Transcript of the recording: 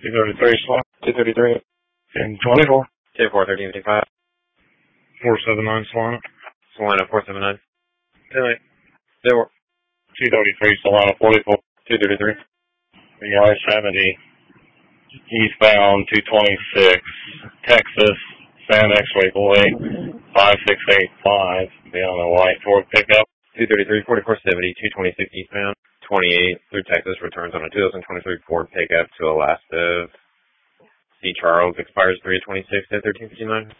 233 slot. 233. And 24. J4 1355. 479 Solana. Solana 479. 10-8. There were 233 Solana 44. 233. VR70. Eastbound 226. Texas. San X-Ray Boy. 5685. Be on the white Ford pickup. 233 4470. 226 eastbound. 28 through Texas returns on a 2023 Ford pickup to Alaska. C. Charles expires 3/26 at 1359.